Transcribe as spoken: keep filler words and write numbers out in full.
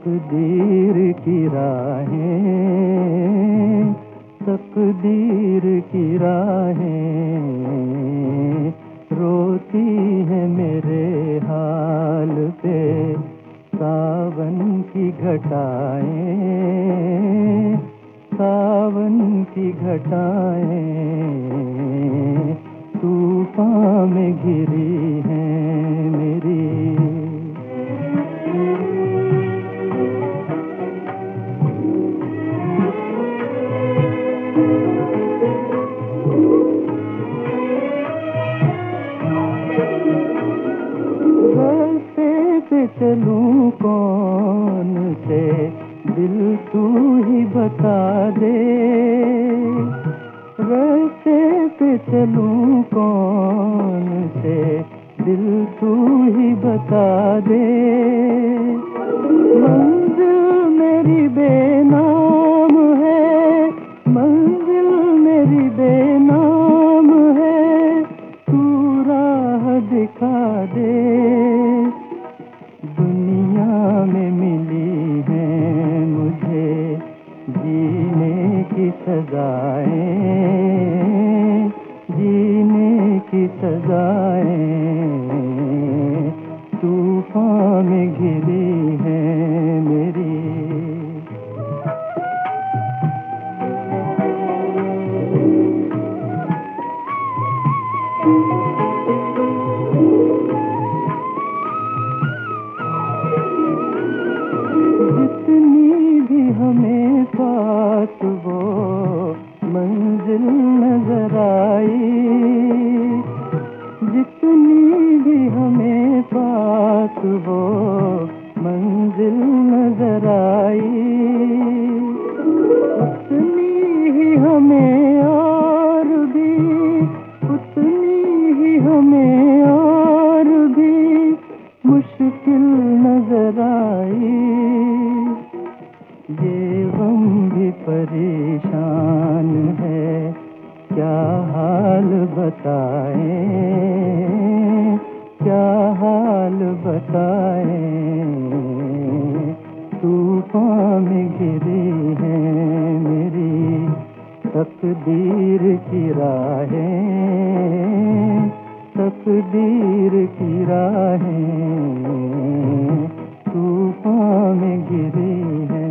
तकदीर की राहें, तकदीर की राहें रोती है मेरे हाल पे। सावन की घटाएं, सावन की घटाएं तूफान में घिरी हैं मेरी। रास्ते पे चलूं कौन से, दिल तू ही बता दे। रास्ते पे चलूं कौन से, दिल तू ही बता दे। मंजिल मेरी बेनाम है, मंजिल मेरी बेनाम है, तू राह दिखा दे। दुनिया में मिली है मुझे जीने की सजाएं, जीने की सजाएं तूफान में घिरी है मेरी। जितनी भी हमें पास वो मंजिल नजर आई, जितनी भी हमें पास वो मंजिल नजर आई, उतनी ही हमें और भी, उतनी ही हमें और भी मुश्किल नजर आई। ये गम भी परेशान है, क्या हाल बताएं, क्या हाल बताएं तूफान में घिरी है मेरी। तकदीर की राहें, तकदीर की राहें तूफान में घिरी है।